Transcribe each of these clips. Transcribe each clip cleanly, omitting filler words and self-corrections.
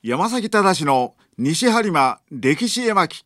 山崎忠の西播磨歴史絵巻。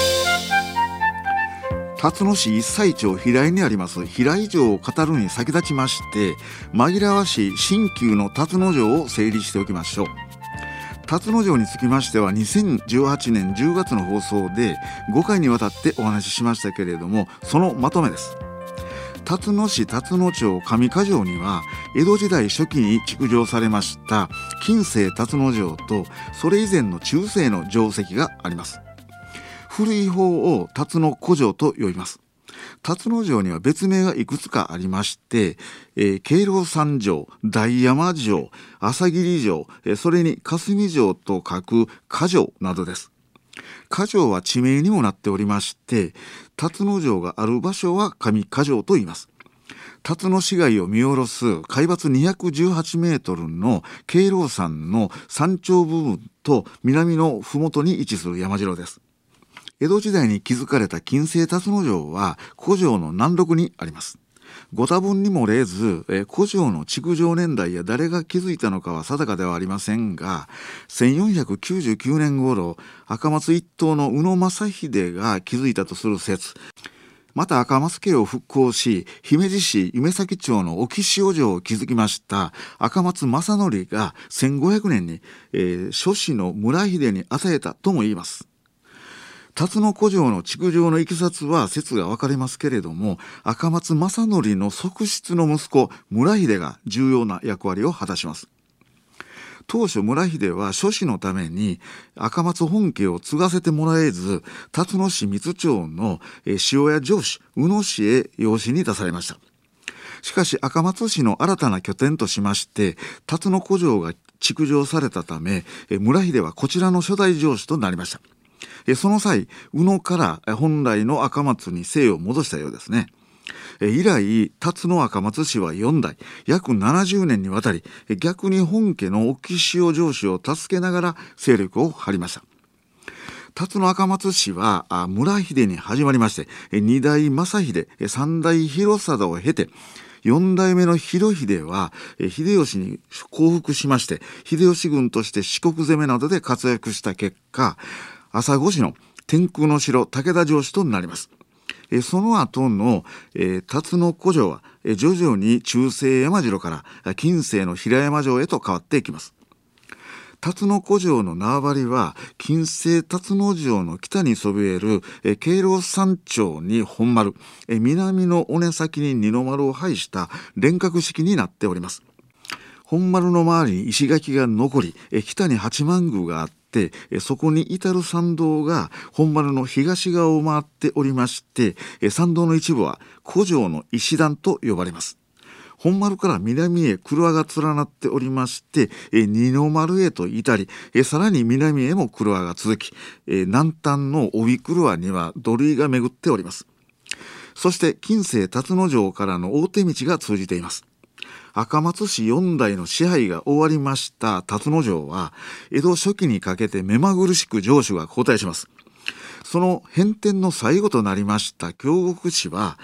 辰野市一斉町平井にあります平井城を語るに先立ちまして、紛らわしい新旧の辰野城を整理しておきましょう。辰野城につきましては2018年10月の放送で5回にわたってお話ししましたけれども、そのまとめです。辰野市辰野町上賀城には江戸時代初期に築城されました近世辰野城と、それ以前の中世の城跡があります。古い方を辰野古城と呼びます。辰野城には別名がいくつかありまして、敬老山城、大山城、朝霧城、それに霞城と書く賀城などです。賀城は地名にもなっておりまして、辰野城がある場所は上賀城と言います。辰野市街を見下ろす海抜218メートルの敬老山の山頂部分と南の麓に位置する山城です。江戸時代に築かれた近世辰野城は古城の南麓にあります。ご多分にもれず、古城の築城年代や誰が築いたのかは定かではありませんが、1499年頃赤松一党の宇野正秀が築いたとする説、また赤松家を復興し姫路市夢前町の沖塩城を築きました赤松正則が1500年に、諸子の村秀に与えたとも言います。辰野古城の築城のいきさつは説が分かれますけれども、赤松正則の側室の息子村秀が重要な役割を果たします。当初村秀は諸子のために赤松本家を継がせてもらえず、辰野市三津町の塩屋城主宇野氏へ養子に出されました。しかし赤松市の新たな拠点としまして辰野古城が築城されたため、村秀はこちらの初代城主となりました。その際、宇野から本来の赤松に姓を戻したようですね。以来、辰野赤松氏は4代、約70年にわたり、逆に本家の沖塩城主を助けながら勢力を張りました。辰野赤松氏は村秀に始まりまして、2代正秀、3代広貞を経て、4代目の広秀は秀吉に降伏しまして、秀吉軍として四国攻めなどで活躍した結果、朝来市の天空の城武田城主となります。その後の辰野古城は徐々に中世山城から近世の平山城へと変わっていきます。辰野古城の縄張りは近世辰野城の北にそびえる敬老山町に本丸、南の尾根先に二の丸を配した連郭式になっております。本丸の周りに石垣が残り、北に八幡宮があって、そこに至る参道が本丸の東側を回っておりまして、参道の一部は古城の石段と呼ばれます。本丸から南へ曲輪が連なっておりまして、二の丸へと至り、さらに南へも曲輪が続き、南端の帯曲輪には土塁が巡っております。そして近世辰野城からの大手道が通じています。赤松市4代の支配が終わりました辰野城は江戸初期にかけて目まぐるしく城主が交代します。その変転の最後となりました京極氏は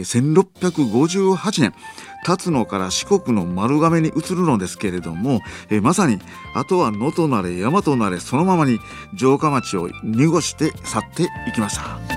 1658年辰野から四国の丸亀に移るのですけれども、まさにあとは野となれ山となれそのままに城下町を濁して去っていきました。